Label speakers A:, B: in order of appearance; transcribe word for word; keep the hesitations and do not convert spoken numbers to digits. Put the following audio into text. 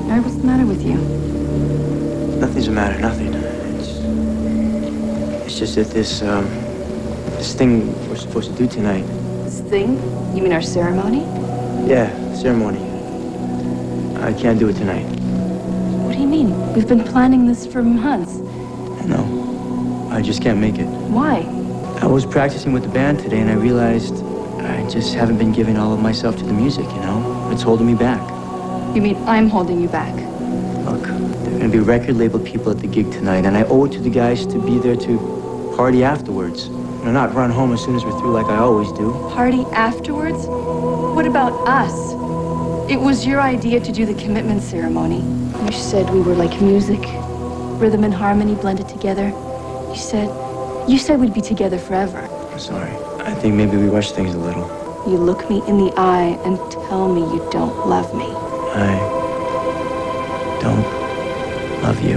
A: Or what's the matter with you?
B: Nothing's the matter, nothing. It's, it's just that this, um, this thing we're supposed to do tonight.
A: This thing? You mean our ceremony?
B: Yeah, ceremony. I can't do it tonight.
A: What do you mean? We've been planning this for months.
B: No, I just can't make it.
A: Why?
B: I was practicing with the band today and I realized I just haven't been giving all of myself to the music, you know? It's holding me back.
A: You mean I'm holding you back?
B: Look, there are gonna be record label people at the gig tonight and I owe it to the guys to be there to party afterwards. You know, not run home as soon as we're through like I always do.
A: Party afterwards? What about us? It was your idea to do the commitment ceremony. You said we were like music, rhythm and harmony blended together. You said, you said we'd be together forever.
B: I'm sorry. I think maybe we rushed things a little.
A: You look me in the eye and tell me you don't love me.
B: I don't love you.